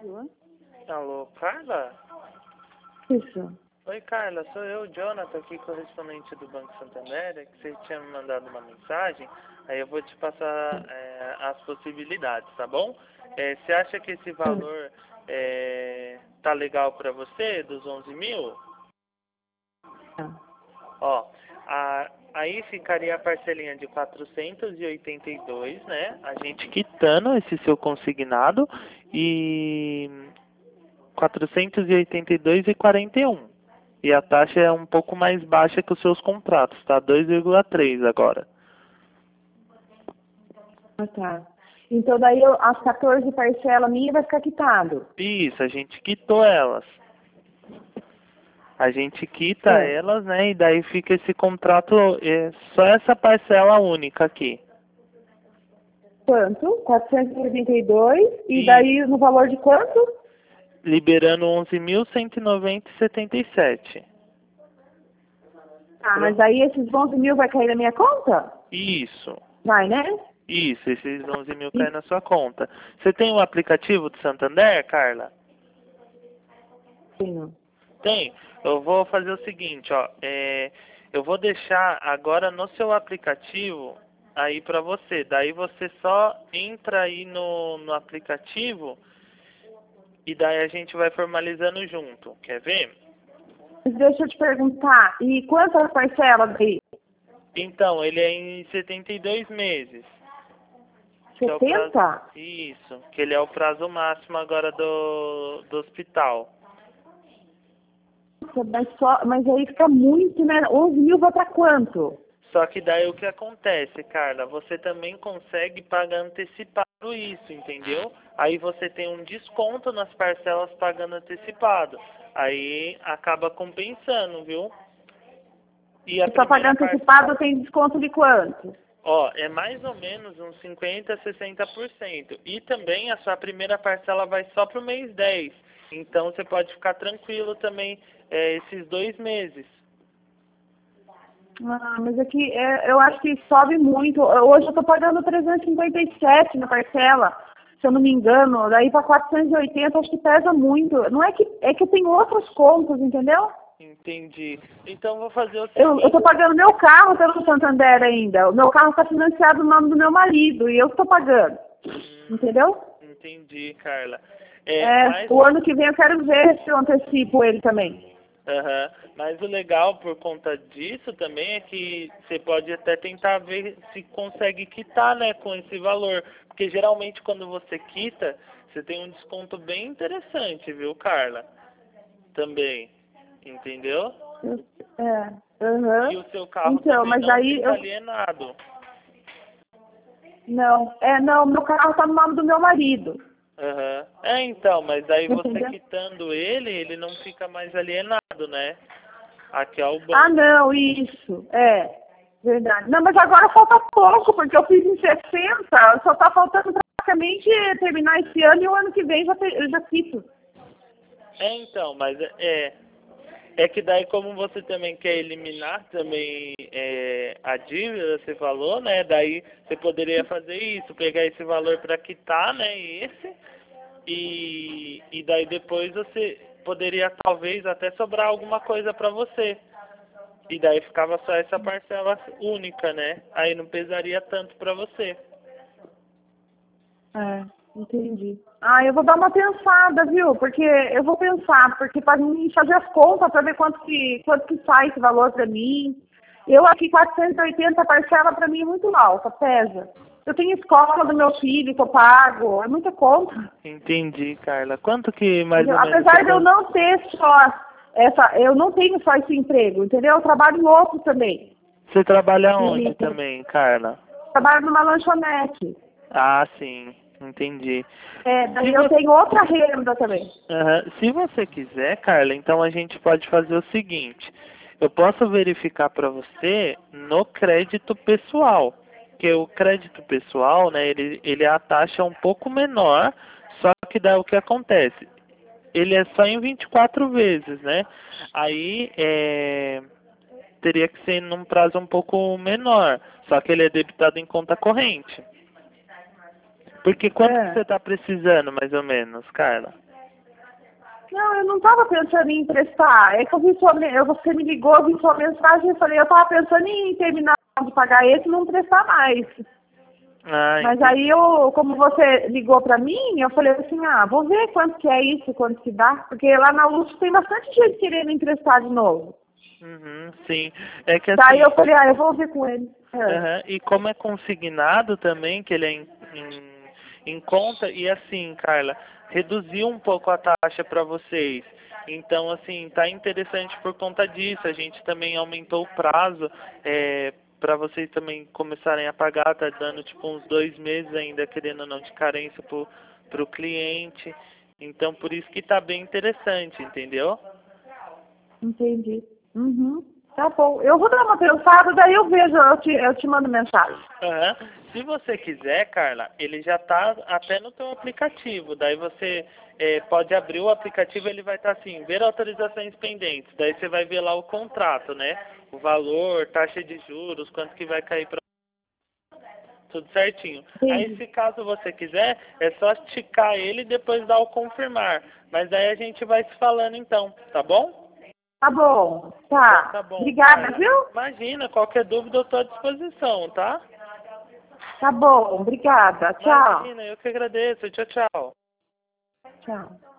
Alô? Alô, Carla? Isso. Oi, Carla, sou eu, Jonathan, aqui, correspondente do Banco Santander, que você tinha me mandado uma mensagem, aí eu vou te passar as possibilidades, tá bom? Você acha que esse valor tá legal para você, dos 11 mil? Ó, aí ficaria a parcelinha de 482, né? A gente quitando esse seu consignado e 482,41. E a taxa é um pouco mais baixa que os seus contratos, tá? 2,3 agora. Ah, tá. Então daí as 14 parcelas minhas vai ficar quitado. Isso, a gente quitou elas. A gente quita elas, né? E daí fica esse contrato, só essa parcela única aqui. Quanto? 482. E daí no valor de quanto? Liberando 11.190,77. Ah, mas aí esses 11 mil vai cair na minha conta? Isso. Vai, né? Isso, esses 11 mil caem na sua conta. Você tem o aplicativo do Santander, Carla? Tenho. Tem. Eu vou fazer o seguinte, ó. Eu vou deixar agora no seu aplicativo aí pra você. Daí você só entra aí no aplicativo e daí a gente vai formalizando junto. Quer ver? Deixa eu te perguntar, e quantas parcelas daí? Então, ele é em 72 meses. 70? Isso, que ele é o prazo máximo agora do hospital. Mas aí fica muito, né? 11 mil vai pra quanto? Só que daí o que acontece, Carla? Você também consegue pagar antecipado isso, entendeu? Aí você tem um desconto nas parcelas pagando antecipado. Aí acaba compensando, viu? E a Só pagando antecipado tem desconto de quanto? Ó, é mais ou menos uns 50% a 60%. E também a sua primeira parcela vai só pro mês 10. Então você pode ficar tranquilo também esses 2 meses. Ah, mas aqui eu acho que sobe muito. Hoje eu tô pagando 357 na parcela, se eu não me engano. Daí para 480 acho que pesa muito. Não é que eu tenho outras contas, entendeu? Entendi. Então vou fazer o Eu seguinte. tô pagando meu carro pelo Santander ainda. O meu carro está financiado no nome do meu marido e eu estou pagando. Entendeu? Entendi, Carla. O ano que vem eu quero ver se eu antecipo ele também. Mas o legal por conta disso também é que você pode até tentar ver se consegue quitar, né, com esse valor. Porque geralmente quando você quita, você tem um desconto bem interessante, viu, Carla? Também. Entendeu? E o seu carro Então, também mas não aí fica alienado. Não, meu carro tá no nome do meu marido. Então, mas aí você Entendeu? quitando ele não fica mais alienado, né? Aqui é o banco. Ah, não, isso, verdade. Não, mas agora falta pouco, porque eu fiz em 60, só tá faltando praticamente terminar esse ano e o ano que vem eu já quito. Então, mas é que daí como você também quer eliminar também a dívida, você falou, né? Daí você poderia fazer isso, pegar esse valor para quitar, né? E daí depois você poderia talvez até sobrar alguma coisa para você. E daí ficava só essa parcela única, né? Aí não pesaria tanto para você. Entendi. Ah, eu vou dar uma pensada, viu? Porque eu vou pensar, porque para mim fazer as contas para ver quanto que sai esse valor para mim. Eu aqui 480 parcela para mim é muito alta, pesa. Eu tenho escola do meu filho que eu pago, é muita conta. Entendi, Carla. Quanto que mais ou menos? Apesar de eu não ter eu não tenho só esse emprego, entendeu? Eu trabalho em outro também. Você trabalha onde também, Carla? Trabalho numa lanchonete. Ah, sim. Entendi. Daí eu tenho outra renda também. Se você quiser, Carla, então a gente pode fazer o seguinte. Eu posso verificar para você no crédito pessoal. Porque o crédito pessoal, né, ele a taxa é um pouco menor, só que daí o que acontece? Ele é só em 24 vezes, né? Aí teria que ser num prazo um pouco menor, só que ele é debitado em conta corrente. Porque quanto que você está precisando, mais ou menos, Carla? Não, eu não estava pensando em emprestar. É que eu vi você me ligou, eu vi sua mensagem e falei, eu estava pensando em terminar de pagar esse e não emprestar mais. Ah, Mas entendi. aí como você ligou para mim, eu falei assim, vou ver quanto que é isso, quanto que dá. Porque lá na Luz tem bastante gente querendo emprestar de novo. Uhum, sim. É que Daí eu assim, falei, eu vou ver com ele. aham, e como é consignado também, que ele é em conta, e assim, Carla, reduziu um pouco a taxa para vocês. Então, assim, tá interessante por conta disso. A gente também aumentou o prazo para vocês também começarem a pagar, tá dando tipo uns 2 meses ainda, querendo ou não, de carência pro cliente. Então, por isso que tá bem interessante, entendeu? Entendi. Uhum. Tá bom. Eu vou dar uma pensada, daí eu vejo, eu te mando mensagem. Aham. Se você quiser, Carla, ele já está até no teu aplicativo. Daí você pode abrir o aplicativo, ele vai estar assim, ver autorizações pendentes. Daí você vai ver lá o contrato, né? O valor, taxa de juros, quanto que vai cair para tudo certinho. Aí, Entendi. se caso você quiser, é só ticar ele e depois dar o confirmar. Mas daí a gente vai se falando então, tá bom? Tá bom. Então Tá. tá bom, Obrigada, Carla. viu? Imagina, qualquer dúvida eu estou à disposição, tá? Tá bom. Obrigada. Tchau. Imagina, eu que agradeço. Tchau, tchau. Tchau.